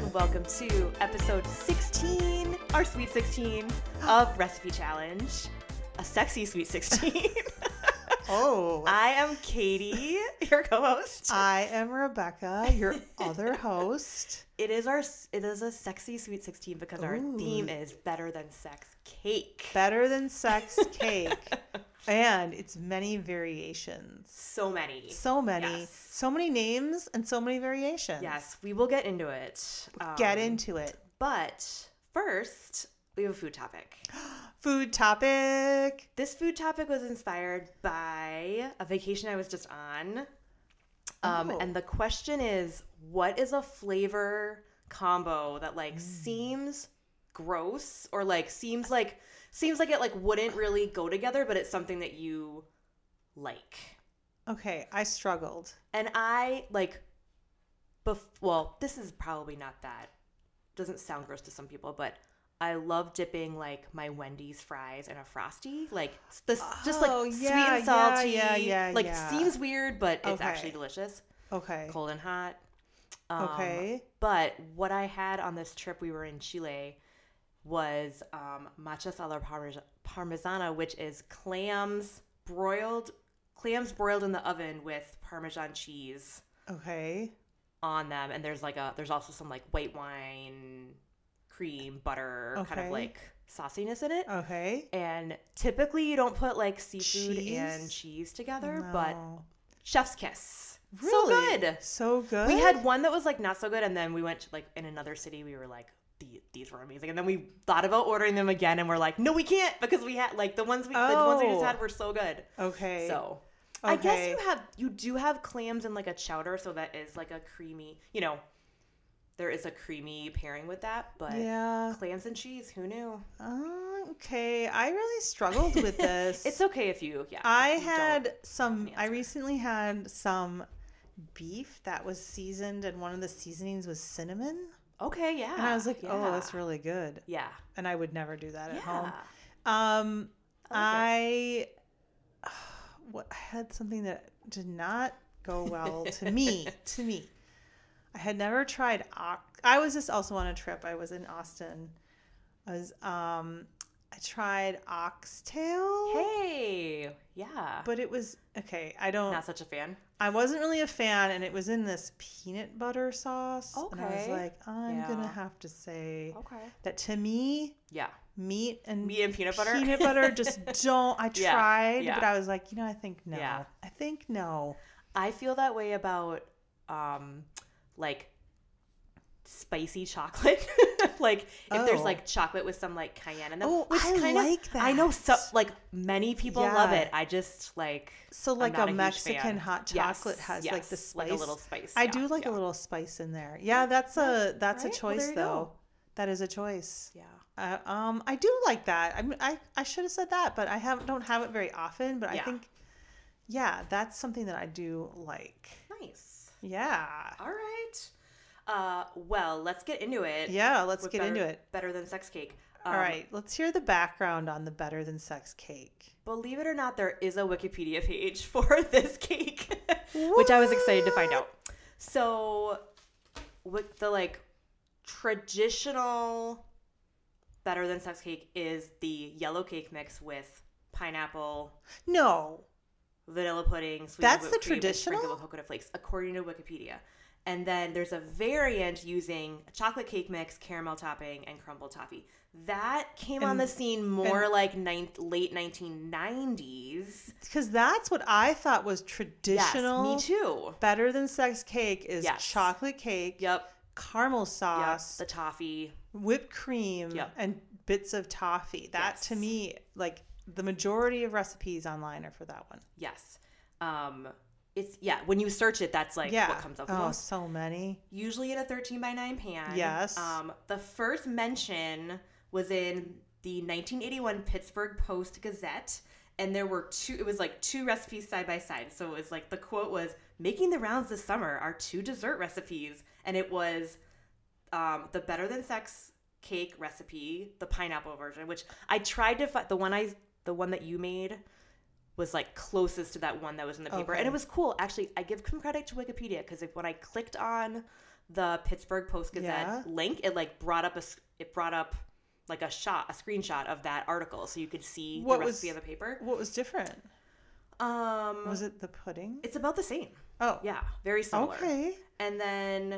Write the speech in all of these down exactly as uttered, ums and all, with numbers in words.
and welcome to episode sixteen, our Sweet sixteen of Recipe Challenge, a sexy Sweet sixteen. Oh. I am Katie, your co-host. I am Rebecca, your other host. It is our it is a sexy Sweet sixteen because our Ooh. theme is better than sex cake. Better than sex cake. And it's many variations. So many. So many. Yes. So many names and so many variations. Yes, we will get into it. Um, Get into it. But first, we have a food topic. Food topic. This food topic was inspired by a vacation I was just on. Um, Oh. And the question is, what is a flavor combo that like mm. seems gross or like seems like seems like it like wouldn't really go together, but it's something that you like? Okay, I struggled. And I like, bef- well, this is probably not that, doesn't sound gross to some people, but I love dipping like my Wendy's fries in a Frosty, like this, Oh, just like yeah, sweet and salty. Yeah, yeah, yeah. Like yeah. seems weird, but it's Okay. actually delicious. Okay. Cold and hot. Um, Okay. But what I had on this trip, we were in Chile, was um, matcha alla parmes- parmesana, which is clams broiled, clams broiled in the oven with Parmesan cheese Okay. on them, and there's like a there's also some like white wine, cream, butter, kind Okay. of like sauciness in it. Okay. And typically you don't put like seafood Cheese? and cheese together, but No. chef's kiss. Really? So good. So good. We had one that was like not so good, and then we went to like in another city. We were like, the, these were amazing, and then we thought about ordering them again, and we're like, no, we can't because we had like the ones we Oh. the ones we just had were so good. Okay. So okay. I guess you have you do have clams in like a chowder, so that is like a creamy, you know, there is a creamy pairing with that. But Yeah. clams and cheese, who knew? Uh, okay. I really struggled with this. It's okay if you, yeah. I you had don't some, I answer. recently had some beef that was seasoned, and one of the seasonings was cinnamon. Okay, yeah. And I was like, yeah. oh, that's really good. yeah, And I would never do that at yeah. home. Um, I I, what, I had something that did not go well to me, to me. I had never tried, ox- I was just also on a trip. I was in Austin. I was, um, I tried oxtail. Hey, yeah. But it was, okay, I don't, Not such a fan. I wasn't really a fan, and it was in this peanut butter sauce. And I was Okay. like, I'm Yeah. going to have to say Okay. that to me, Yeah. meat and Meat and peanut butter? peanut butter just don't, I Yeah, tried, yeah. but I was like, you know, I think no. Yeah. I think no. I feel that way about um like spicy chocolate. Like if there's Oh. like chocolate with some like cayenne in them. Oh, which I kind like of, I know so that. like many people love Yeah. it. I just like So I'm like not a huge Mexican fan. hot Yes, chocolate has like the yes, spice. like a little spice. I yeah, do like yeah. a little spice in there. Yeah, that's a that's Right? a Well, choice there you though. go. That is a choice. Yeah. Uh, um, I do like that. I mean, I, I should have said that, but I have don't have it very often. But I Yeah. think, yeah, that's something that I do like. Nice. Yeah, All right. Uh well, let's get into it. yeah. Let's with get better, into it. Better than sex cake. All Um, right, let's hear the background on the better than sex cake. Believe it or not, there is a Wikipedia page for this cake, which I was excited to find out. So, with the like traditional better than sex cake is the yellow cake mix with pineapple, No, vanilla pudding, sweet That's whipped the cream, and traditional? sprinkled with coconut flakes, according to Wikipedia. And then there's a variant using a chocolate cake mix, caramel topping, and crumble toffee. That came on And- the scene more and- like ninth, late nineteen nineties. because that's what I thought was traditional. Yes, me too. Better than sex cake is Yes. chocolate cake, Yep. caramel Yep. sauce, The toffee. whipped cream, Yep. and bits of toffee. That Yes. to me, like the majority of recipes online are for that one. Yes. Um, it's yeah. When you search it, that's like yeah. what comes up the Oh, most. so many. Usually in a thirteen by nine pan. Yes. Um, the first mention was in the nineteen eighty-one Pittsburgh Post Gazette, and there were two. It was like two recipes side by side. So it was like the quote was, "Making the rounds this summer are two dessert recipes," and it was um, the better than sex cake recipe, the pineapple version, which I tried to find. The one I the one that you made was like closest to that one that was in the paper. Okay. And it was cool. Actually, I give some credit to Wikipedia because when I clicked on the Pittsburgh Post Gazette Yeah. link, it like brought up a s- it brought up like a shot, a screenshot of that article, so you could see What the was- recipe of the paper. What was different? Um, Was it the pudding? it's about the same. Oh, Yeah, very similar. okay. And then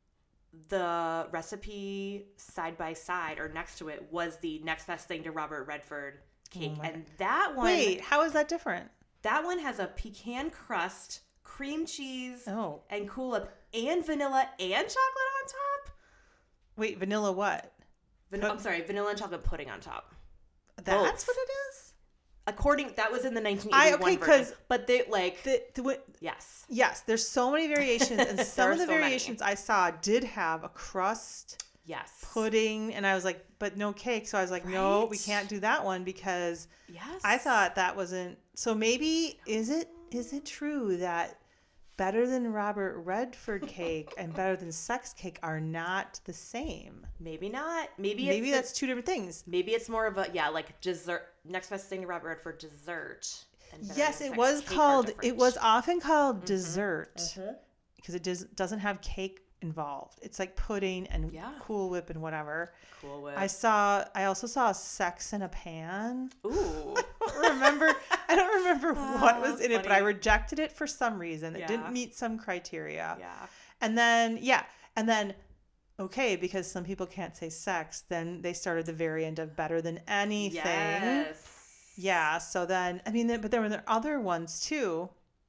the recipe side by side or next to it was the next best thing to Robert Redford cake, Oh my and that one, Wait, how is that different? that one has a pecan crust, cream cheese, Oh, and cool and vanilla and chocolate on top. wait, vanilla what? Van- Put- I'm sorry, vanilla and chocolate pudding on top. That's Both. what it is? According, that was in the nineteen I- eighty-one okay, version. 'cause But they like The, the, what- yes, yes, there's so many variations, and some There of are the so many. variations I saw did have a crust, yes, pudding, and I was like, but no cake. So I was like, no, we Right? can't do that one because yes. I thought that wasn't. So maybe is it is it true that Better Than Robert Redford cake and Better Than Sex cake are not the same? maybe not. Maybe Maybe it's that's two different things. maybe it's more of a yeah like dessert. Next best thing to Robert Redford dessert. and Better Yes, Than it Sex was cake are called. It different. was often called Mhm, dessert mhm. because it does, doesn't have cake involved. It's like pudding and Yeah. Cool Whip and whatever. Cool Whip. I saw. I also saw Sex in a Pan. Ooh. I don't remember. I don't remember what was Ah, in it, but I funny. rejected it for some reason. It Yeah. didn't meet some criteria. Yeah. And then yeah, and then okay, because some people can't say sex, then they started the variant of Better Than Anything. Yes. Yeah. So then I mean, but there were other ones too.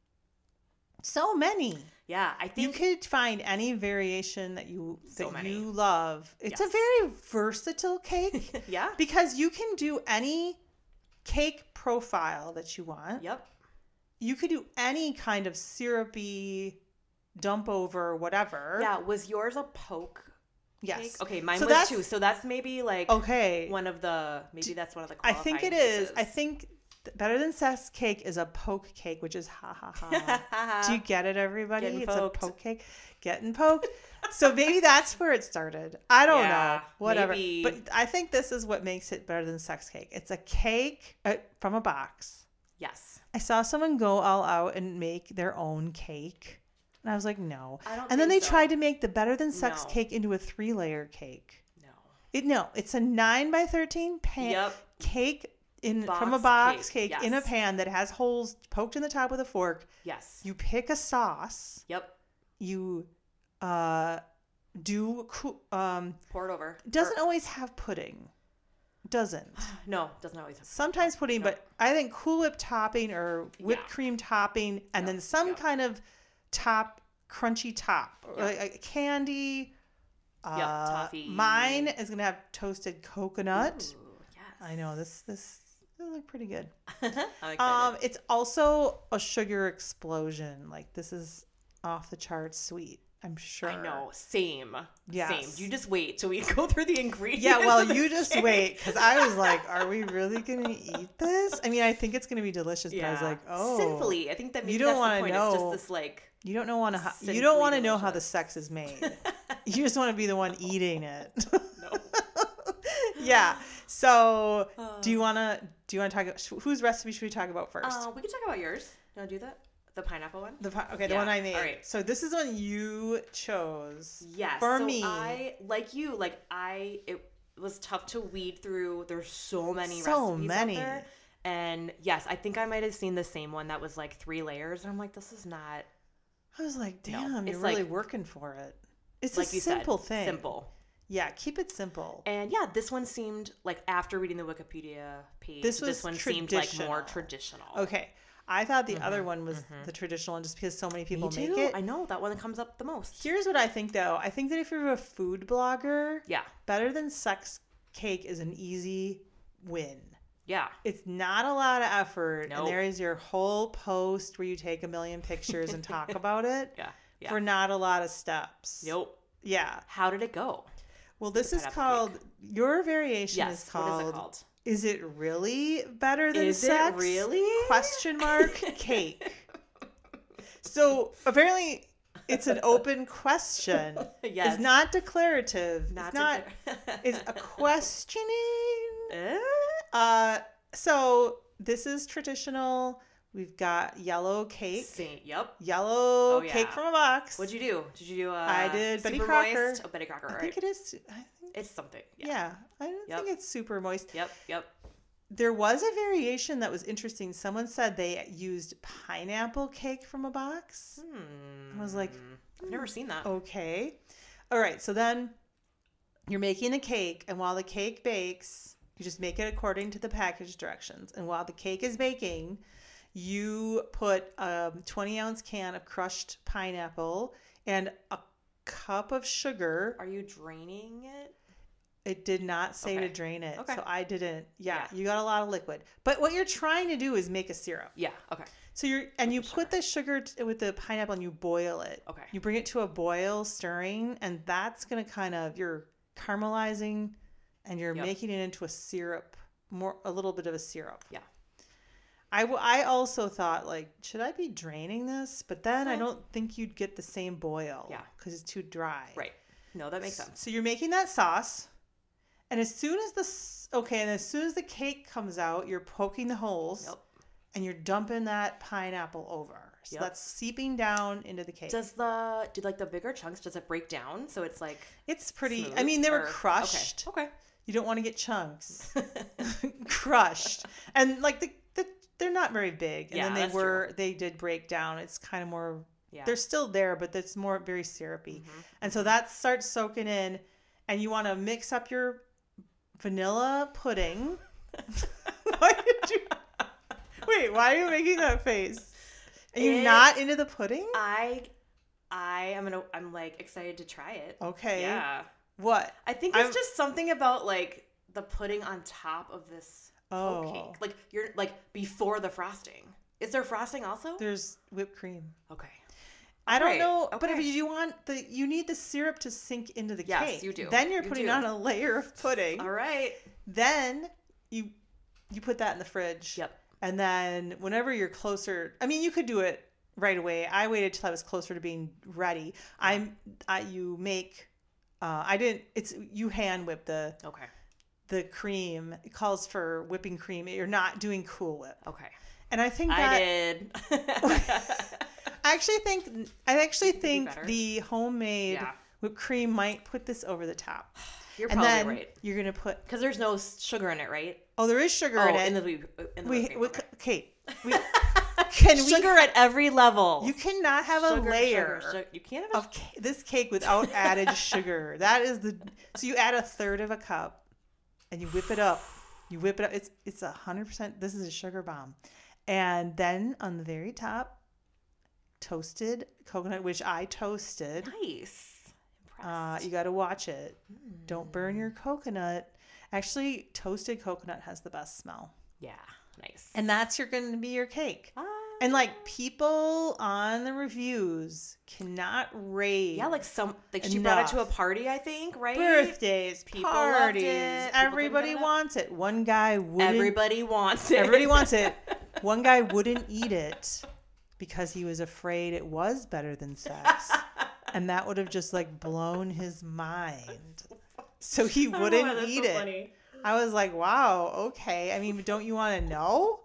So many. Yeah, I You think could find any variation that you So that many. you love. It's Yes. a very versatile cake yeah. because you can do any cake profile that you want. Yep. You could do any kind of syrupy dump over whatever. Yeah, was yours a poke Yes. cake? Okay, mine So was that's- too. So that's maybe like Okay. one of the maybe that's one of the I think it qualifying is. I pieces. think th- Better Than Sex cake is a poke cake, which is ha ha ha. Do you get it, everybody? Getting It's poked. a poke cake. Getting poked. So maybe that's where it started. I don't Yeah, know. Whatever. maybe. But I think this is what makes it Better Than Sex cake. It's a cake uh, from a box. Yes. I saw someone go all out and make their own cake. And I was like, no. I don't And then they think so. tried to make the Better Than Sex No. cake into a three layer cake. No. It no, it's a nine by thirteen pan Yep. cake in from a Box box cake, cake, in a yes. pan that has holes poked in the top with a fork. Yes. You pick a sauce. Yep. You uh do coo- um Pour it over. doesn't Or- always have pudding. Doesn't. no, doesn't always have Sometimes pudding, No. but I think Cool Whip topping or whipped Yeah. cream topping and Yeah, then some yeah. kind of top crunchy top or Yeah. like a candy. Uh, toffee. Mine is gonna have toasted coconut. Ooh, yes. I know this this this look pretty good. I'm excited. Um, it's also a sugar explosion. Like this is off the charts sweet. I'm sure. I know. Same. Yes. Same. You just wait till we go through the ingredients. Yeah, well, of this you just cake. wait because I was like, "Are we really gonna eat this?" I mean, I think it's gonna be delicious, but I was like, "Oh, sinfully." I think that maybe You don't that's wanna the point. know. It's just this like. you don't know want to you Simply don't want to know how the delicious. sex is made. You just want to be the one eating it." No. Yeah. So, Uh, do you want to do you want to talk? Whose recipe should we talk about first? Uh, we can talk about yours. Do you want to do that? The pineapple one. The pi- okay, the Yeah, one I made. all right. So this is one you chose. Yes. For so me. I like you. Like I, it was tough to weed through. There's so many So recipes many. out there. And yes, I think I might have seen the same one that was like three layers. And I'm like, this is not I was like, No, damn, you're it's really like- working for it. It's like a you simple said, thing. simple. Yeah, keep it simple. And yeah, this one seemed like after reading the Wikipedia page, This this, was one seemed like more traditional. traditional. Okay. I thought the other Mhm, one was mhm. the traditional one just because so many Me people too. make it. I know that one that comes up the most. Here's what I think though. I think that if you're a food blogger, Yeah. Better Than Sex cake is an easy win. Yeah. It's not a lot of effort. Nope. And there is your whole post where you take a million pictures and talk about it Yeah. Yeah. for not a lot of steps. Nope. Yeah. How did it go? Well, this The is pineapple called, your variation Yes. is called, what is it called? Is it really better than Is sex? it really? Question mark cake. So apparently it's an open question. Yes. It's not declarative. Not it's not. declare- It's a questioning. Eh? Uh, so this is traditional We've got yellow cake. Saint, yep. Yellow Oh, yeah. cake from a box. What'd you do? Did you do? Uh, I did Betty Super Crocker. Moist? Oh, Betty Crocker. I Right. think it is. I think, It's something. yeah. Yeah. I don't Yep. think it's super moist. Yep. Yep. There was a variation that was interesting. Someone said they used pineapple cake from a box. Hmm. I was like, I've never seen that. Okay. All right. So then you're making a cake, and while the cake bakes, you just make it according to the package directions. And while the cake is baking, you put a twenty ounce can of crushed pineapple and a cup of sugar. Are you draining it? It did not say Okay. to drain it. Okay. So I didn't. Yeah, Yeah. you got a lot of liquid. But what you're trying to do is make a syrup. Yeah. Okay. So you're and you the put the sugar t- with the pineapple and you boil it. Okay. You bring it to a boil, stirring, and that's going to kind of you're caramelizing and you're Yep. making it into a syrup, more a little bit of a syrup. Yeah. I, w- I also thought like, should I be draining this? But then I No. don't think you'd get the same boil. Yeah. Because it's too dry. Right. No, that makes sense. So you're making that sauce, and as soon as the s- okay, and as soon as the cake comes out, you're poking the holes, Yep. and you're dumping that pineapple over. So Yep. that's seeping down into the cake. Does the do like the bigger chunks? Does it break down so it's like It's pretty. smooth, I mean, they were or- crushed. Okay. You don't want to get chunks crushed, and like the, the they're not very big, and Yeah, then they that's were they did break down. It's kind of more. Yeah. They're still there, but it's more very syrupy. Mhm. And so that starts soaking in, and you want to mix up your vanilla pudding. Why did you? Wait, why are you making that face? Are you It- not into the pudding? I I am gonna I'm like excited to try it. Okay. Yeah. What? I think it's I'm- just something about like the pudding on top of this whole Oh, cake. Like you're like before the frosting. Is there frosting also? there's whipped cream. Okay. I don't Right, know, but if okay. you want the, you need the syrup to sink into the Yes, cake. you do. Then you're You putting do. on a layer of pudding. All right. Then you, you put that in the fridge. Yep. And then whenever you're closer, I mean, you could do it right away. I waited till I was closer to being ready. I'm, I, you make, uh, I didn't, it's, you hand whip the, Okay. the cream. It calls for whipping cream. You're not doing Cool Whip. Okay. And I think that. I did. I actually think I actually be think better. the homemade Yeah. whipped cream might put this over the top. You're And probably then right. you're gonna put Because there's no s- sugar in it, right? oh, there is sugar oh, in it. in the whip- in the we, whipping, we okay. Kate, we, can we? Sugar at every level. You cannot have a Sugar, layer sugar, sugar. You can't have a of ca- this cake without added sugar. That is the so you add a third of a cup, and you whip it up. You whip it up. It's it's a hundred percent. This is a sugar bomb, and then on the very top, toasted coconut, which I toasted. nice. Uh, Impressed. you got to watch it. Mm. Don't burn your coconut. Actually, toasted coconut has the best smell. Yeah. Nice. And that's your going to be your cake. Ah. And like people on the reviews cannot rave. yeah, like some like she brought it to a enough. party, I think, right? birthdays, People loved parties. it. People Everybody couldn't get wants it. One guy wouldn't. Everybody wants it. Everybody wants it. One guy wouldn't eat it because he was afraid it was better than sex. And that would have just like blown his mind. So he I don't know why wouldn't that's eat so it. funny. I was like, wow, okay. I mean, don't you want to know?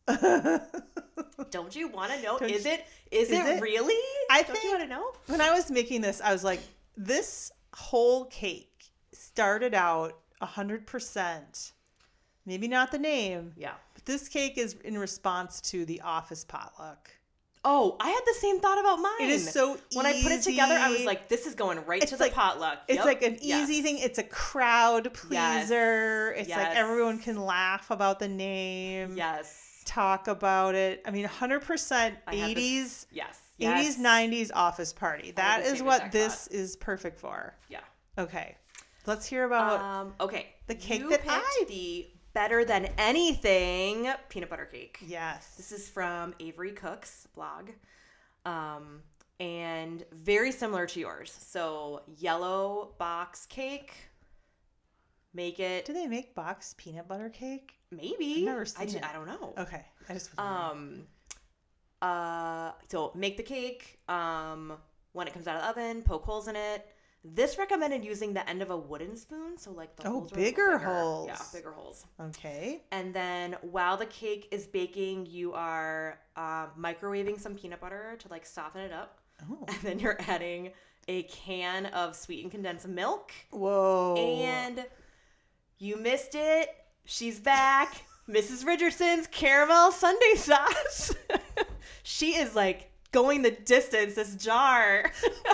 Don't you want to know? Don't Is you- it? Is, is it, it? really? I Don't think- you want to know? When I was making this, I was like, this whole cake started out one hundred percent. Maybe not the name, Yeah. but this cake is in response to the office potluck. Oh, I had the same thought about mine. It is so easy. When I put it together, I was like, "This is going right It's to the like- potluck." It's Yep. like an Yes. easy thing. It's a crowd Yes. pleaser. It's like Yes. everyone can laugh about the name, Yes. talk about it. I mean, one hundred percent I had this- eighties, Yes. eighties, Yes. nineties office party. That the is same what exact this is perfect for. Yeah. Okay. Let's hear about Um. Okay. the cake you that picked I- the better than anything peanut butter cake. yes. This is from Avery Cook's blog. Um, and very similar to yours. So yellow box cake. Make it Do they make box peanut butter cake? maybe. I've never I, seen ju- it. I don't know. Okay. I just was wondering. Um. Uh. So make the cake. Um. When it comes out of the oven, poke holes in it. This recommended using the end of a wooden spoon, so like the Oh, holes are a bigger little bigger. holes. Yeah, bigger holes. Okay. And then while the cake is baking, you are uh, microwaving some peanut butter to like soften it up. Oh. And then you're adding a can of sweetened condensed milk. Whoa. And you missed it. She's back. Missus Richardson's caramel sundae sauce. She is like going the distance, this jar.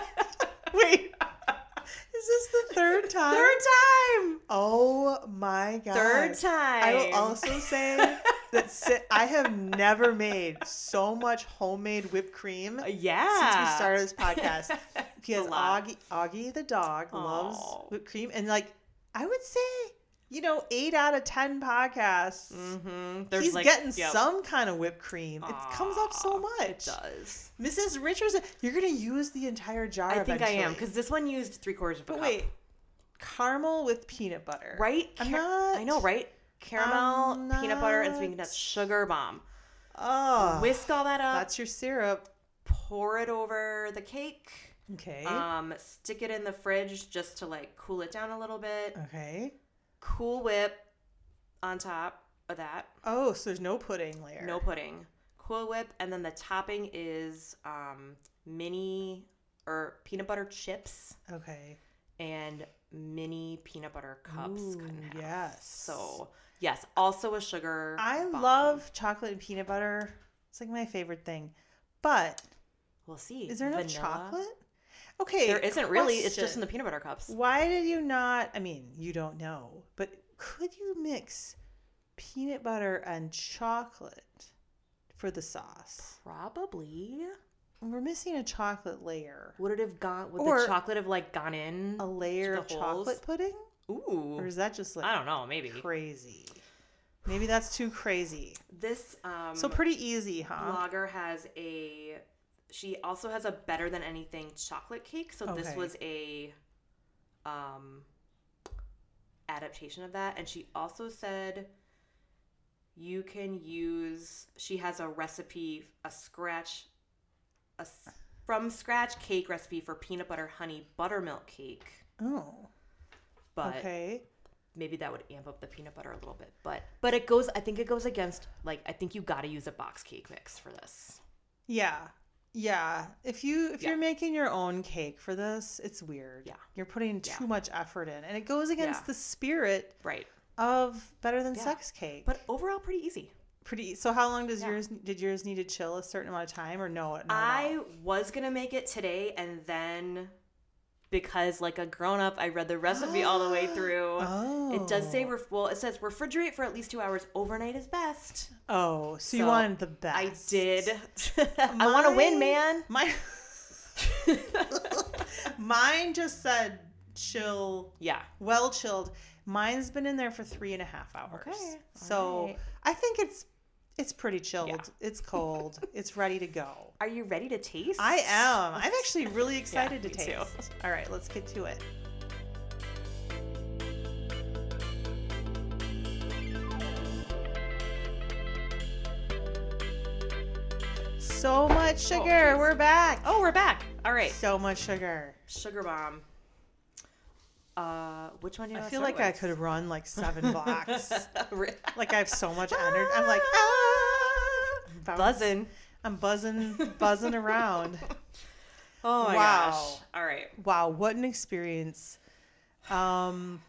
Wait. Is this the third time? Third time. Oh my god. Third time. I will also say that si- I have never made so much homemade whipped cream Yeah. since we started this podcast. Because a lot. Augie, Augie the dog loves Aw. whipped cream. And like, I would say, you know, eight out of ten podcasts, Mm-hmm. he's like, getting yep. some kind of whipped cream. It comes up so Aw, much. It does. Missus Richardson, you're going to use the entire jar I think I am eventually. because this one used three quarters of a But cup. wait, caramel with peanut butter. Right? I'm Car- not. I know, right? Caramel, I'm peanut butter, and not- sweetened nuts. Sugar bomb. Oh. Whisk all that up. That's your syrup. Pour it over the cake. Okay. Um, stick it in the fridge just to like cool it down a little bit. okay. Cool Whip on top of that. Oh, so there's no pudding layer. No pudding. Cool Whip, and then the topping is um, mini or peanut butter chips Okay. and mini peanut butter cups. Ooh, cut in half. yes. So yes, also a sugar. I bomb. love chocolate and peanut butter. It's like my favorite thing. But We'll see. is there enough Vanilla? chocolate? Okay. There isn't really. It's just question. in the peanut butter cups. Why did you not? I mean, you don't know, but could you mix peanut butter and chocolate for the sauce? Probably. We're missing a chocolate layer. Would it have gone? Would Or the chocolate have like gone in? A layer the of holes? chocolate pudding? Ooh. Or is that just like I don't know. Maybe crazy? Maybe that's too crazy. this. Um, So pretty easy, huh? blogger has a. She also has a better than anything chocolate cake. So this Okay. was a. Um. Adaptation of that, and she also said. You can use. She has a recipe, a scratch, a s- from scratch cake recipe for peanut butter honey buttermilk cake. Oh, But okay. maybe that would amp up the peanut butter a little bit. But but it goes. I think it goes against. Like I think you got to use a box cake mix for this. Yeah, yeah. If you if Yeah. you're making your own cake for this, it's weird. Yeah. You're putting Yeah. too much effort in, and it goes against Yeah. the spirit Right. of better than Yeah. sex cake. But overall, pretty easy. Pretty. So how long does Yeah. yours did yours need to chill a certain amount of time, or no? no I no? was gonna make it today, and then because like a grown up, I read the recipe all the way through. Oh. It does say ref- well, it says refrigerate for at least two hours. Overnight is best. Oh, so, you So, wanted the best. I did. I want to win, man. My mine just said chill, Yeah. well chilled. Mine's been in there for three and a half hours. Okay, So alright. I think it's it's pretty chilled. Yeah. It's cold. It's ready to go. Are you ready to taste? I am. I'm actually really excited me to too. taste. All right, let's get to it. So much sugar. geez. We're back. Oh, we're back. All right. So much sugar. Sugar bomb. Uh, which one do you I want feel to start like I with? could run like seven blocks. Re- Like I have so much energy. I'm like ah, bounce. buzzing. I'm buzzing, buzzing around. Oh my Wow. gosh. All right. Wow, what an experience. Um,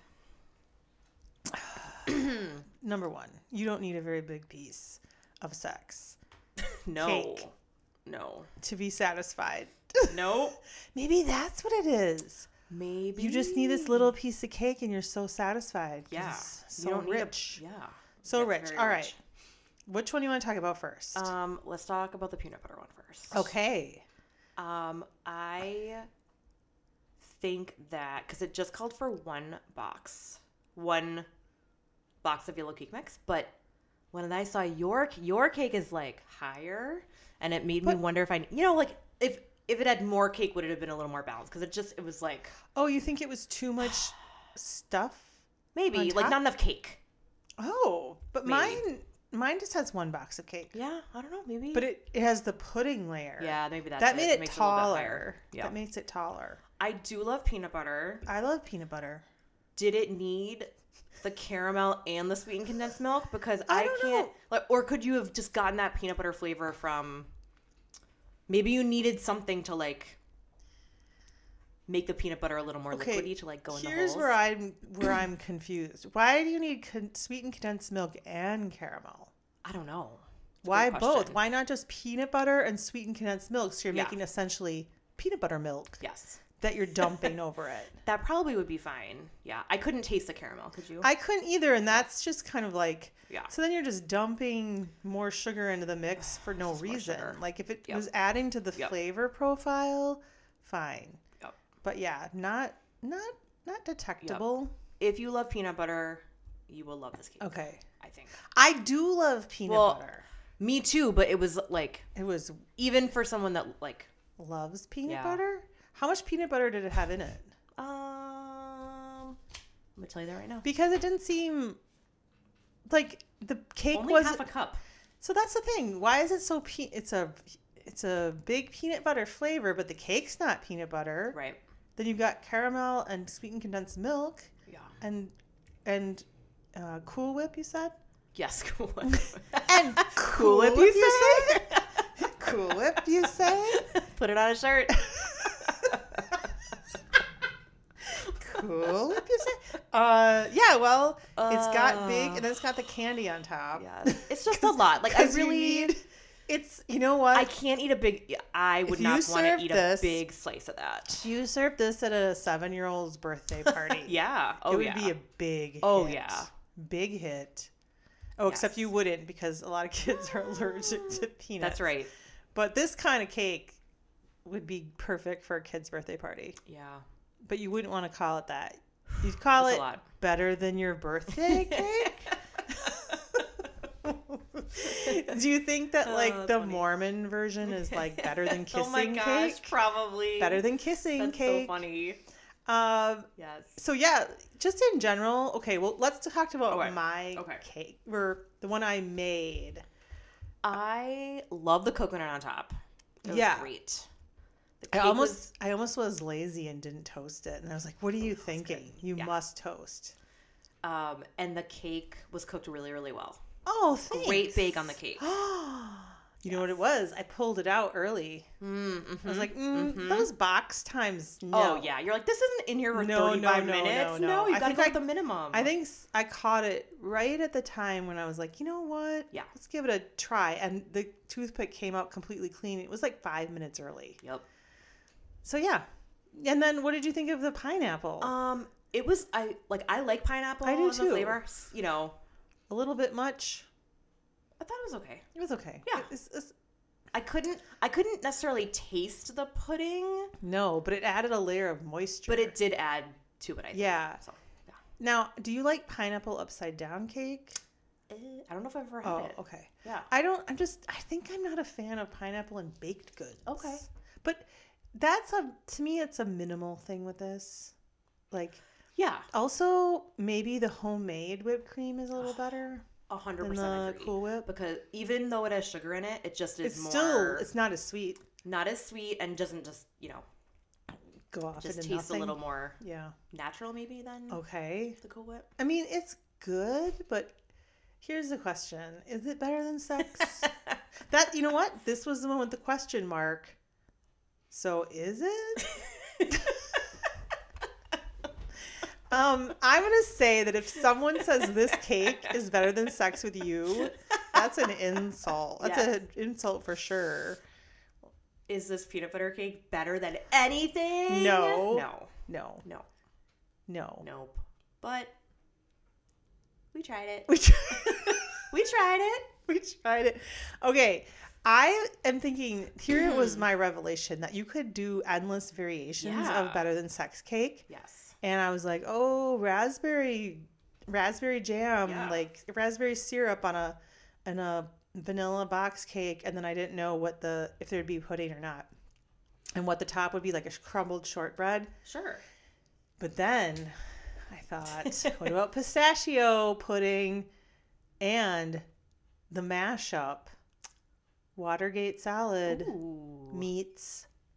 number one, you don't need a very big piece of sex No. Cake. No. to be satisfied. Nope. Maybe that's what it is. Maybe You just need this little piece of cake and you're so satisfied. 'cause Yeah. it's So you don't rich. Need a, yeah. So It's rich. very All rich. right. Which one do you want to talk about first? Um, let's talk about the peanut butter one first. okay. Um, I think that because it just called for one box, one box of yellow cake mix, but when I saw your your cake is like higher, and it made But- me wonder if I, you know, like if if it had more cake, would it have been a little more balanced? Because it just it was like Oh, you think it was too much stuff? maybe On like top? not enough cake. Oh, but Maybe. mine mine just has one box of cake. Yeah, I don't know, maybe. But it, it has the pudding layer. yeah, maybe that's that made it makes a little bit higher. taller. Yeah. That makes it taller. I do love peanut butter. I love peanut butter. Did it need the caramel and the sweetened condensed milk? Because I I, don't can't. know. Like, or could you have just gotten that peanut butter flavor from? Maybe you needed something to like make the peanut butter a little more Okay, liquidy to like go in the Here's holes. where I'm where I'm confused. Why do you need con- sweetened condensed milk and caramel? I don't know. It's a Why good both? question. Why not just peanut butter and sweetened condensed milk? So you're Yeah. making essentially peanut butter milk Yes. that you're dumping over it. That probably would be fine. Yeah. I couldn't taste the caramel. Could you? I couldn't either, and that's just kind of like yeah. so then you're just dumping more sugar into the mix for no Just more reason. sugar. Like if it Yep. was adding to the Yep. flavor profile, fine. Yep. But yeah, not not not detectable. If you love peanut butter, you will love this cake. Okay. I think. I do love peanut Well, butter. Me too, but it was like It was even for someone that like loves peanut Yeah. butter. How much peanut butter did it have in it? um I'm gonna tell you that right now. Because it didn't seem like the cake Only was. half a cup. So that's the thing. Why is it so? Pe- it's a it's a big peanut butter flavor, but the cake's not peanut butter. Right. Then you've got caramel and sweetened condensed milk Yeah. and and uh, Cool Whip. You said. Yes, cool. And Cool Whip, you say? Cool Whip, you say? Put it on a shirt. Cool Whip, you say? Uh, yeah. Well, it's got big, Uh, and then it's got the candy on top. Yes. It's just a lot. Like I 'Cause you really need- it's you know what? I can't eat a big I would If you not want to serve eat this- a big slice of that. If you served this at a seven-year-old's birthday party, Yeah. Oh it would yeah. be a big Oh, hit. yeah. Big hit. Oh, except Yes. you wouldn't because a lot of kids are allergic to peanuts. That's right. But this kind of cake would be perfect for a kid's birthday party. Yeah. But you wouldn't want to call it that. You'd call That's it a lot. better than your birthday cake. Do you think that Oh, like that's the funny. Mormon version is like better than kissing oh my gosh, cake? probably. Better than kissing That's cake. so funny. Um, Yes. so yeah, just in general. Okay, well, let's talk about Okay. my Okay. cake, or the one I made. I love the coconut on top. It was Yeah. great. The I cake almost, was- I almost was lazy and didn't toast it, and I was like, "What are you thinking? You Yeah. must toast." um, and the cake was cooked really, really well. Oh, thanks. Great bake on the cake. You know what it was? I pulled it out early. Mm-hmm. I was like, mm, those box times. No. Oh yeah, you're like this isn't in here for No, no, thirty-five no, no, minutes. no. you I gotta think go I- with the minimum. I think s- I caught it right at the time when I was like, you know what? Yeah. Let's give it a try. And the toothpick came out completely clean. It was like five minutes early. Yep. So yeah. And then what did you think of the pineapple? Um, it was I like I like pineapple. I do as a too. flavor. You know, a little bit much. I thought it was okay. It was okay. Yeah. It's- it's- I couldn't I couldn't necessarily taste the pudding, no, but it added a layer of moisture. but it did add to it. I think. Yeah. So yeah. Now, do you like pineapple upside down cake? Eh, I don't know if I've ever had Oh, it. okay. Yeah. I don't. I'm just. I think I'm not a fan of pineapple in baked goods. Okay. But that's a to me. It's a minimal thing with this. Like, Yeah. also maybe the homemade whipped cream is a little better A hundred than percent the agree. Cool Whip. Because even though it has sugar in it, it just is It's more still. It's not as sweet. not as sweet and doesn't just you know Go off just into tastes nothing. a little more Yeah. natural maybe than Okay. the Cool Whip. I mean, it's good, but here's the question: is it better than sex? That you know what? This was the one with the question mark. So is it? um, I'm gonna say that if someone says this cake is better than sex with you, that's an insult. That's Yes. an insult for sure. Is this peanut butter cake better than anything? No. No. No, No. no. Nope. But we tried it. We tried, We tried it. we tried it. Okay. I am thinking here was Hmm. my revelation that you could do endless variations Yeah. of better than sex cake. Yes. And I was like, oh, raspberry, raspberry jam, Yeah. like raspberry syrup on a, on a vanilla box cake. And then I didn't know what the, if there'd be pudding or not. And what the top would be, like a crumbled shortbread. Sure. But then I thought, what about pistachio pudding and the mashup? Watergate salad Ooh. meets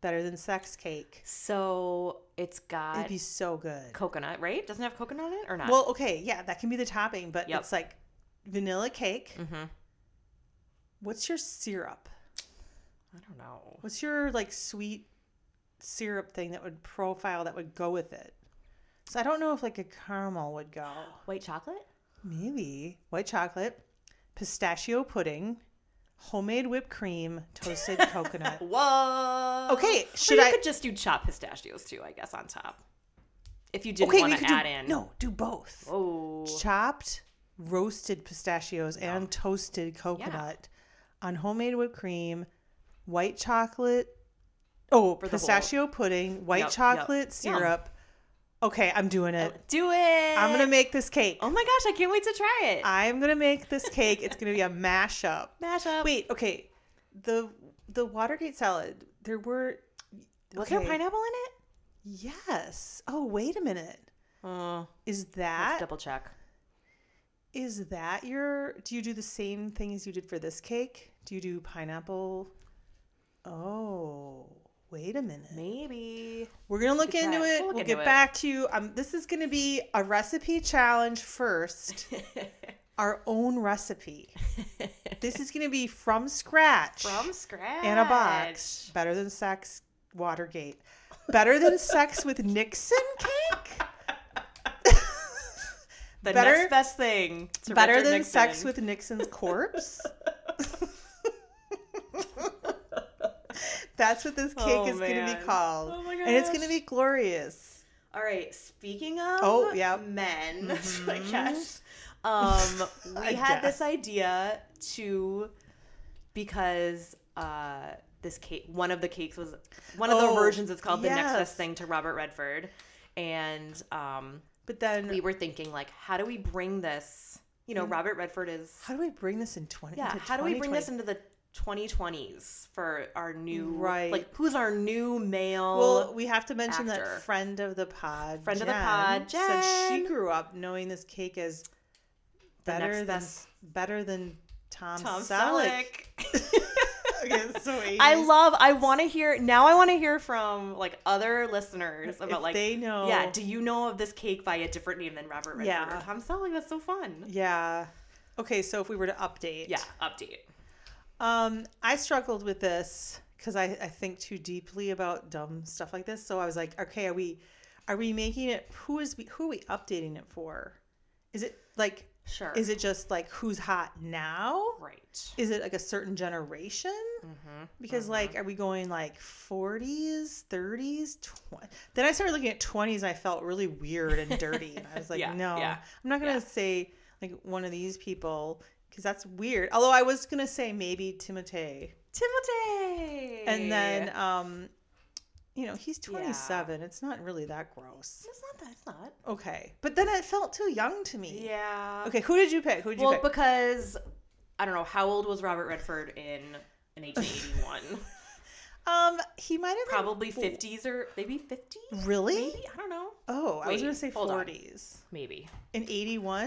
Better than sex cake. So it's got It'd be so good. coconut, right? Doesn't it have coconut in it or not? Well, okay, yeah, that can be the topping, but Yep. it's like vanilla cake. mm-hmm. What's your syrup? I don't know. What's your like sweet syrup thing that would profile that would go with it? So I don't know if like a caramel would go. White chocolate? Maybe white chocolate, pistachio pudding, homemade whipped cream, toasted coconut. Whoa. Okay, Or should you I? could just do chopped pistachios too, I guess, on top. If you didn't Okay, we want to could add do in. no, do both. Oh. Chopped, roasted pistachios Yeah. and toasted coconut on homemade whipped cream, white chocolate. Oh, For the pistachio pudding, white Yep, yep. chocolate Yum. syrup. Okay, I'm doing it. Do it. I'm gonna make this cake. Oh my gosh, I can't wait to try it. I'm gonna make this cake. It's gonna be a mashup. Mashup. Wait, okay. The the Watergate salad. There were. Was okay. there pineapple in it? Yes. Oh, wait a minute. Oh, Is let's that double check. is that your? Do you do the same thing as you did for this cake? Do you do pineapple? Oh, wait a minute. Maybe. We're gonna look could try into it. it. We'll We'll, look get into it. back to you. Um, this is gonna be a recipe challenge first. Our own recipe. This is gonna be from scratch. From scratch. in a box. Better than sex, Watergate. Better than sex with Nixon cake. The better- next best thing. To Better Richard than Nixon. sex with Nixon's corpse. That's what this cake Oh, is going to man. be called. Oh my And it's gosh. going to be glorious. All right. Speaking of Oh, yeah. men, Mhm. I guess. Um, we I had guess. this idea to because uh, this cake, one of the cakes was one of the Oh, versions. It's called the next yes. best thing to Robert Redford, and um, But then, we were thinking like, how do we bring this? You know, Mm. Robert Redford is how do we bring this in twenty? yeah. into How do we bring this twenty into the twenty twenties for our new Right. like who's our new male? Well, we have to mention actor. that friend of the pod, Friend of the Jen, pod, said she Jen. grew up knowing this cake is The better next than best- better than Tom, Tom Selleck. Selleck. Okay, it's so eighties. I love. I want to hear now. I want to hear from like other listeners about If like they know. yeah. Do you know of this cake by a different name than Robert Redford Yeah. or Tom Selleck? That's so fun. Yeah. Okay, so if we were to update. Yeah. Update. Um, I struggled with this because I, I think too deeply about dumb stuff like this. So I was like, okay, are we are we making it who is we who are we updating it for? Is it like Sure. is it just like who's hot now? right? Is it like a certain generation? Mm-hmm. Because like are we going like forties, thirties, twenty? Then I started looking at twenties and I felt really weird and dirty and I was like, Yeah, no. yeah, I'm not going to yeah. say like one of these people because that's weird. Although I was going to say maybe Timothée. Timothy. And then um you know, he's twenty-seven. It's not really that gross. it's not that. It's not. Okay. But then it felt too young to me. Yeah. Okay, who did you pick? Who did you Well, pick? because I don't know how old was Robert Redford in in eighteen eighty-one. um he might have been Probably fo- fifties or maybe fifties. Really? Maybe I don't know. Oh, I was Wait, going to say hold on. forties. Maybe. In eighty-one?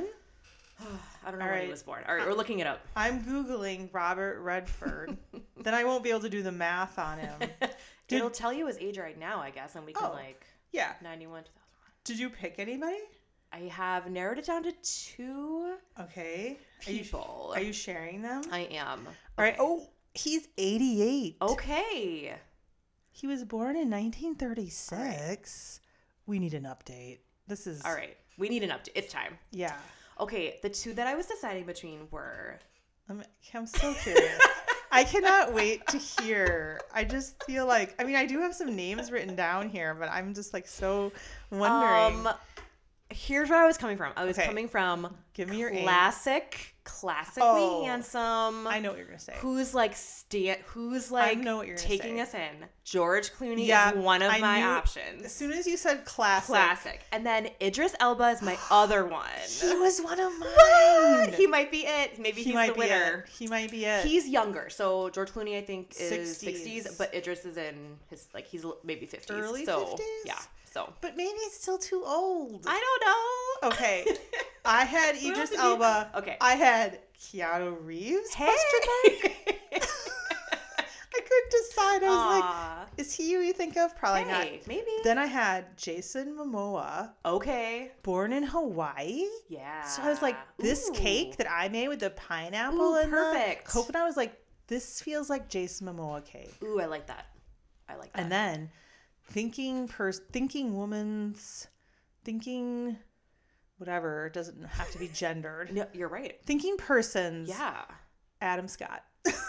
I don't know All when he right. was born. All right, we're looking it up. I'm Googling Robert Redford. Then I won't be able to do the math on him. Did- It'll tell you his age right now, I guess, and we can Oh. like Yeah. ninety-one, two thousand one. Did you pick anybody? I have narrowed it down to two Okay. Are you, people. are you sharing them? I am. All right. Oh, he's eighty-eight. Okay. He was born in nineteen thirty-six. We need an update. This is All right. We need an update. It's time. Yeah. Okay, the two that I was deciding between were I'm, I'm so curious. I cannot wait to hear. I just feel like, I mean, I do have some names written down here, but I'm just like so wondering. Um, here's where I was coming from. I was Okay. coming from Give me your aim. classic, classically Oh. handsome. I know what you're going to say. Who's like stand? Who's like know what you're gonna taking say. us in? George Clooney Yeah, is one of I my knew- options. As soon as you said classic, Classic, and then Idris Elba is my other one. he was one of What? mine. He might be it. Maybe He he's might the be winner. it. He might be it. He's younger, so George Clooney I think is sixties. sixties, but Idris is in his like he's l- maybe fifties. Early so, fifties? Yeah. So But maybe he's still too old. I don't know. Okay. I had Who else Idris did you- Elba. Okay. I had Keanu Reeves. Hey. Question mark. I couldn't couldn't decide. I was Aw. like, is he who you think of? Probably Hey, not. maybe. Then I had Jason Momoa, Okay. born in Hawaii. Yeah. So I was like, this Ooh. cake that I made with the pineapple Ooh, and perfect. the coconut, I was like, this feels like Jason Momoa cake. Ooh, I like that. I like that. And then thinking pers- thinking woman's thinking whatever, it doesn't have to be gendered. No, you're right. Thinking persons. Yeah. Adam Scott.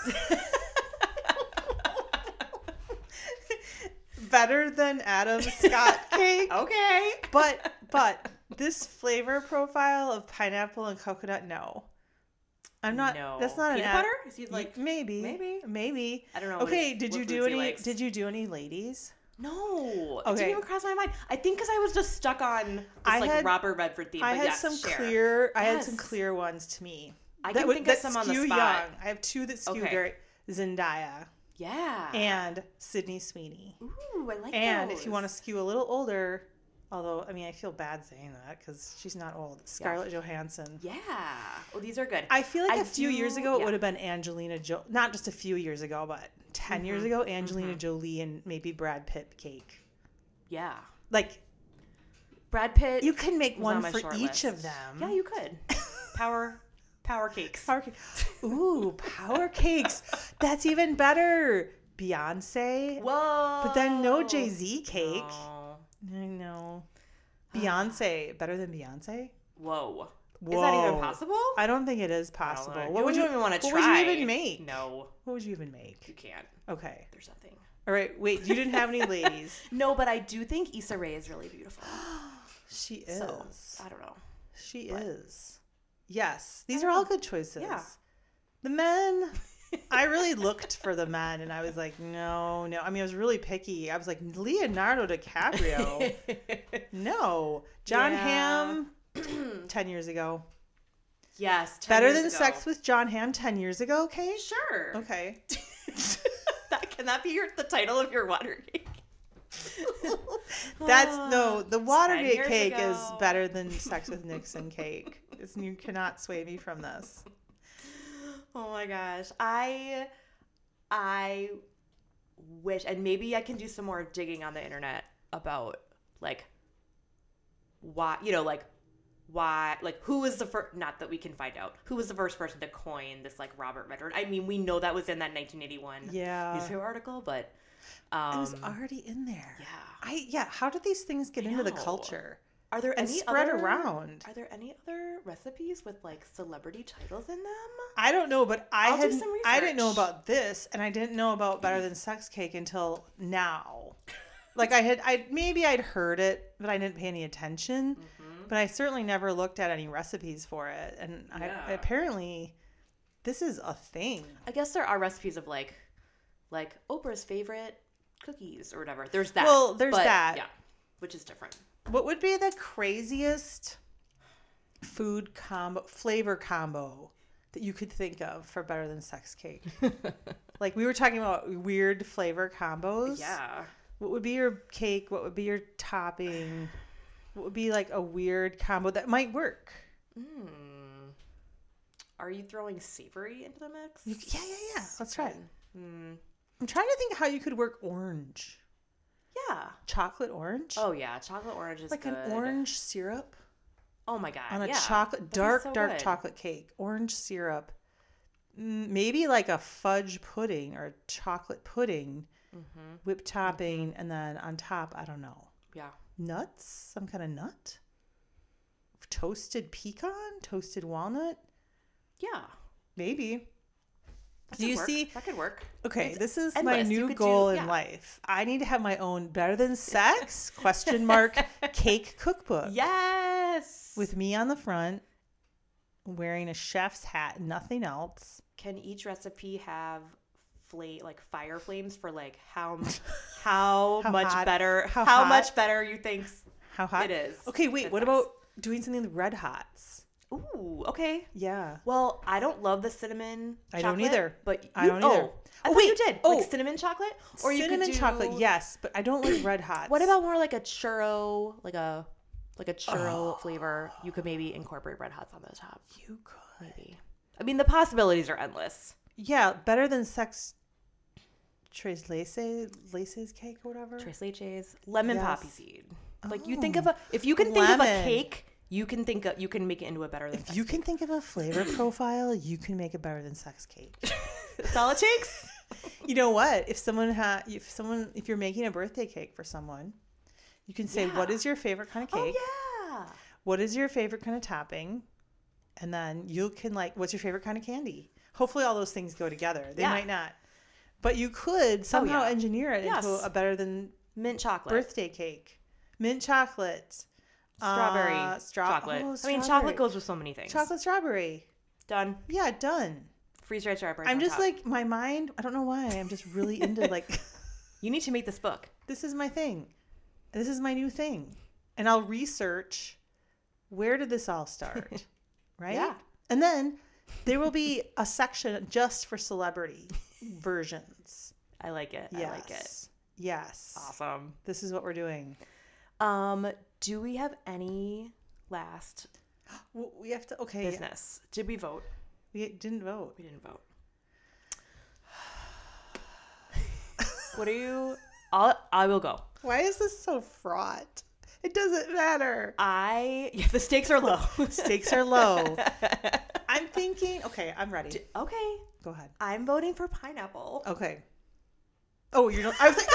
Better than Adam Scott cake. Okay. But but this flavor profile of pineapple and coconut, no. I'm not. No. That's not Peanut an ad- butter? Is he like maybe maybe? maybe. I don't know. Okay, what did what you do foods he any? likes. Did you do any ladies? No. It Okay. didn't even cross my mind. I think because I was just stuck on this I like had- Robert Redford theme. I but had yes, some share. clear. I had some Yes. clear ones to me. I that can would- think of that some on the skew spot. young. I have two that skew Okay. very Zendaya Yeah. and Sydney Sweeney. Ooh, I like And those. if you want to skew a little older, although I mean I feel bad saying that because she's not old. Scarlett Johansson. Yeah. Oh, these are good. I feel like I a few years do- ago it yeah. would have been Angelina Jo. Not just a few years ago, but ten years Mhm, ago, Angelina Jolie and maybe Brad Pitt cake. Yeah. Like Brad Pitt. you can make was one on my for short each list. of them. Yeah, you could. Power, power cakes. Power cake. Ooh, power cakes. That's even better. Beyonce. Whoa. But then no Jay-Z cake. No. I know. Beyonce. Better than Beyonce? Whoa. Whoa. Is that even possible? I don't think it is I don't possible. know. What you would you even want to what try? would you even make? No, What would you even you make? can't. Okay. There's nothing. All right. Wait, you didn't have any ladies. No, but I do think Issa Rae is really beautiful. She is. So, I don't know. She but- is. Yes. These I are don't all know. good choices. Yeah. The men, I really looked for the men and I was like, no, no. I mean, I was really picky. I was like, Leonardo DiCaprio. No. John Yeah. Hamm, ten years ago. Yes. ten Better years than ago. Sex with John Hamm ten years ago, okay? Sure. Okay. that, can that be your the title of your water cake? That's no, the Watergate years cake is ago. better than Sex with Nixon cake. It's, you cannot sway me from this. Oh my gosh. I I wish, and maybe I can do some more digging on the internet about like why, you know, like why, like who was the first, not that we can find out, who was the first person to coin this like Robert Redford. I mean, we know that was in that nineteen eighty-one Yeah. newspaper article, but It um, was already in there. yeah. I yeah, how did these things get I into the know. culture Are there and any spread other, around? Are there any other recipes with like celebrity titles in them? I don't know, but I I'll do had some I didn't know research. about this, and I didn't know about Better Than Sex Cake until now. Like I had, I maybe I'd heard it, but I didn't pay any attention. Mm-hmm. But I certainly never looked at any recipes for it, and Yeah. I apparently this is a thing. I guess there are recipes of like, like Oprah's favorite cookies or whatever. There's that. Well, there's but, that. Yeah, which is different. What would be the craziest food combo, flavor combo that you could think of for Better Than Sex Cake? Like we were talking about weird flavor combos. Yeah. What would be your cake? What would be your topping? What would be like a weird combo that might work? Mm. Are you throwing savory into the mix? You, yeah, yeah, yeah. Let's try it. Mm. I'm trying to think how you could work orange. Yeah. Chocolate orange? Oh yeah, chocolate orange is like good. an orange syrup Oh my god. on a yeah. chocolate, That'd be dark, so dark good. chocolate cake. Orange syrup. Mm, Maybe like a fudge pudding or chocolate pudding, Mm-hmm. whipped topping, and then on top, I don't know, Yeah. nuts? Some kind of nut? Toasted pecan? Toasted walnut? Yeah. Maybe. That Do could you work. see? That could work. Okay, It's this is my endless. You new could goal do- in yeah. life. I need to have my own Better Than Sex question mark cake cookbook Yes. with me on the front, wearing a chef's hat, nothing else. Can each recipe have flame like fire flames for like how how, How much hot- better how how, hot? much better you think How hot it is? Okay, wait. Good What sex. about doing something with red hots? Ooh, okay. Yeah, Well, I don't love the cinnamon. I don't chocolate, either. But you, I don't oh, either. I Oh, thought you wait. did. Oh. Like cinnamon chocolate, or you cinnamon could do, chocolate. Yes, but I don't like red hots. What about more like a churro, like a like a churro flavor? You could maybe incorporate red hots on the top. you could? Maybe. I mean, the possibilities are endless. Yeah, Better Than Sex Tres Leches, Leches cake or whatever. Tres leches, lemon Yes. poppy seed. Like you Oh. think of a, if you can think of a Lemon. cake, you can think of, you can make it into a better than If sex you cake. can think of a flavor profile, you can make it better than sex cake. That's all it takes. You know what? If someone ha- if someone, if you're making a birthday cake for someone, you can say, Yeah. "What is your favorite kind of cake? Oh yeah. What is your favorite kind of topping?" And then you can like, "What's your favorite kind of candy?" Hopefully, all those things go together. They Yeah. might not, but you could somehow yeah. engineer it Yes. into a better than Mint chocolate. birthday cake. Mint chocolate, Strawberry uh, straw- chocolate. oh, I mean, strawberry. chocolate goes with so many things. chocolate strawberry. Done. Yeah, done. Freeze dried strawberries. I'm on just top. like my mind. I don't know why. I'm just really into like You need to make this book. this is my thing. This is my new thing, and I'll research where did this all start, right? Yeah. And then there will be a section just for celebrity versions. I like it. Yes. I like it. Yes. Awesome. This is what we're doing. Um, do we have any last Well, we have to. Okay. business? Did we vote? We didn't vote. We didn't vote. What are you? I'll, I will go. Why is this so fraught? It doesn't matter. I. Yeah, the stakes are low. Stakes are low. I'm thinking. Okay, I'm ready. D- okay. Go ahead. I'm voting for pineapple. Okay. Oh, you're not. I was like,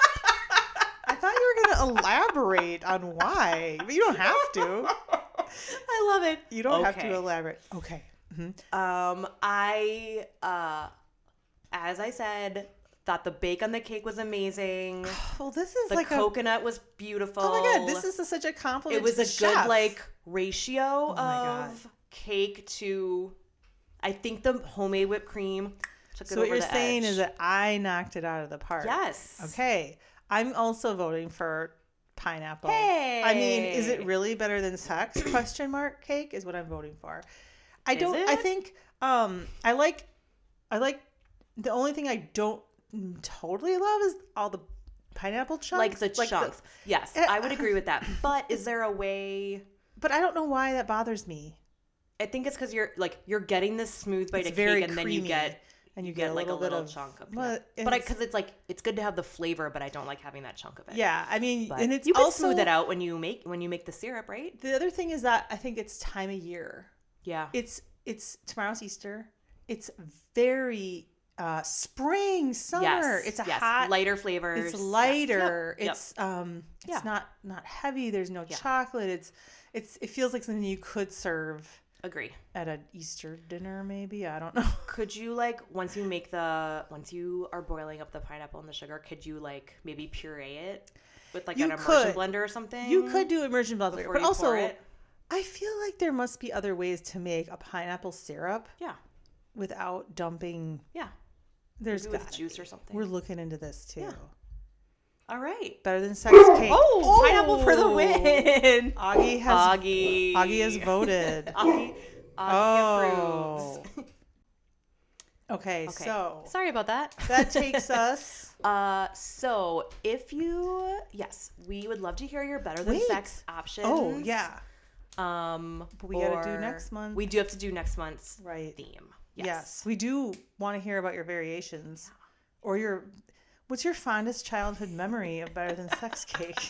I thought you were going to elaborate on why, but you don't have to. I love it. You don't have Okay. to elaborate. Okay. Mhm. Um, I, uh, as I said, thought the bake on the cake was amazing. Well, this is The like coconut was beautiful. a. Oh my god, this is a, such a compliment. It was to a the good chef. like ratio Oh my God. of cake to. I think the homemade whipped cream took it So what over you're the saying edge. is that I knocked it out of the park. Yes. Okay. I'm also voting for pineapple. Hey. I mean, is it really better than sex? Question mark cake is what I'm voting for. I Is don't. I it? think. Um. I like. I like. The only thing I don't totally love is all the pineapple chunks. like the chunks? yes, Eh, I would agree with that. But is there a way? but I don't know why that bothers me. I think it's because you're like you're getting this smooth bite It's of very cake, and then you creamy, get And you you get, a like little a little bit of chunk of well, peanut. and But it's- because it's like it's good to have the flavor, but I don't like having that chunk of it. yeah, I mean, But and it's you can also smooth it out when you make when you make the syrup, right? The other thing is that I think it's time of year. Yeah. It's it's tomorrow's Easter. It's very uh spring, summer. Yes. It's a yes. hot lighter flavors. It's Yes. lighter. Yep. It's um it's Yeah. not not heavy. There's no Yeah. chocolate. It's it's it feels like something you could serve Agree. at an Easter dinner maybe. I don't know. Could you like once you make the once you are boiling up the pineapple and the sugar, could you like maybe puree it with like You an immersion could. blender or something? You could do immersion blender, before but you also pour it. I feel like there must be other ways to make a pineapple syrup Yeah. without dumping. Yeah. There's Maybe with gotta juice be. or something. We're looking into this too. Yeah. All right. Better than sex cake. Oh, pineapple for the Oh. win. Augie has Augie. Augie has voted. Augie, Augie Oh. approves. Okay, Okay. so Sorry about that. that takes us. Uh, so if you, yes, we would love to hear your better than Wait. sex options. Oh yeah, Um, But we gotta do or- next month. We do have to do next month's right. theme. Yes. Yes. we do want to hear about your variations, or your. What's your fondest childhood memory of better than sex cake?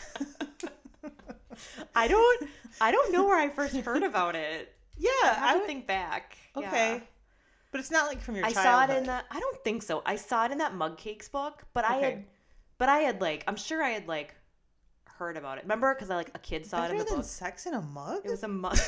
I don't. I don't know where I first heard about it. Yeah, I have I to would think back. Okay, Yeah. but it's not like from your. I childhood. saw it in the. I don't think so. I saw it in that Mug Cakes book, but I Okay. had, but I had like, I'm sure I had like, heard about it. Remember, because I like a kid saw Better it in the than book. sex in a mug. It was a mug.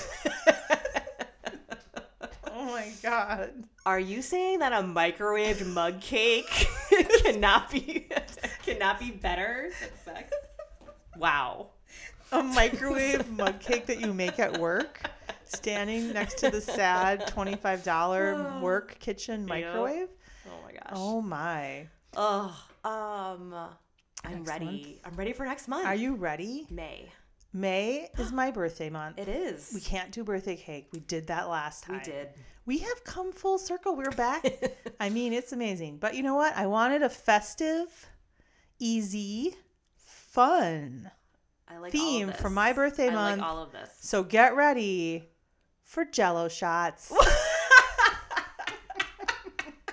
Oh my god. Are you saying that a microwaved mug cake cannot be cannot be better than sex? Wow. A microwave mug cake that you make at work, standing next to the sad twenty-five dollars work kitchen microwave. Oh my gosh. Oh my. Oh. Um. I'm Next ready. month? I'm ready for next month. Are you ready? May. May is my birthday month. It is. We can't do birthday cake. We did that last time. We did. We have come full circle. We're back. I mean, it's amazing. But you know what? I wanted a festive, easy, fun I like all of theme this. for my birthday I month. like all of this. So get ready for Jello shots.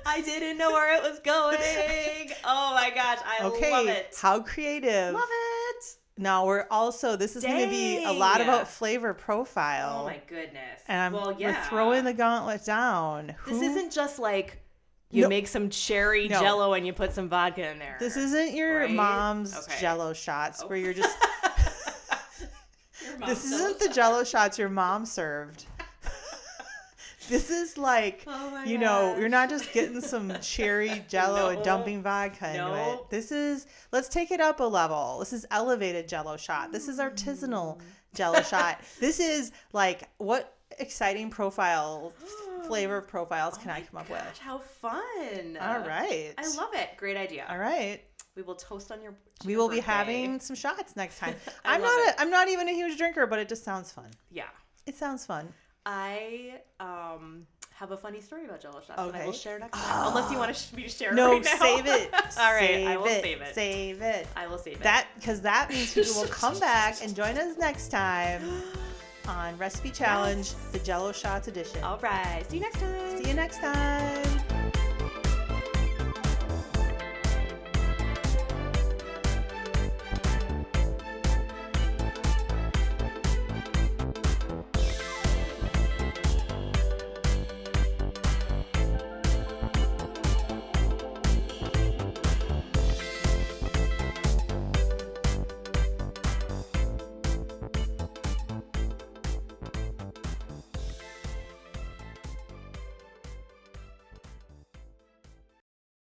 I didn't know where it was going. Oh my gosh, I Okay, love it. how creative. Love it. Now we're also, this is going to be a lot Dang. about flavor profile. Oh my goodness. And I'm, well, yeah. we're throwing the gauntlet down. This Who- isn't just like you No. make some cherry No. jello and you put some vodka in there. This isn't your Right? mom's Okay. jello shots Oh. where you're just, Your mom's this isn't jello the shot. jello shots your mom served. This is like, Oh my you know, gosh. you're not just getting some cherry jello and No. dumping vodka into it. Nope. This is, let's take it up a level. This is elevated jello shot. This is artisanal jello shot. This is like, what exciting profile, flavor profiles can Oh I my come up gosh, with? How fun. All right. I love it. Great idea. All right. We will toast on your to We your will be birthday. having some shots next time. I I'm love not it. a, I'm not even a huge drinker, but it just sounds fun. Yeah. It sounds fun. I um have a funny story about jello shots that I will Okay. share next time. Unless you want to sh- me to share it No, right now. save it. All right, Save I will it. save it. Save it. I will save it. That because that means people will come back and join us next time on Recipe Challenge, the Jello Shots edition. All right. See you next time. See you next time.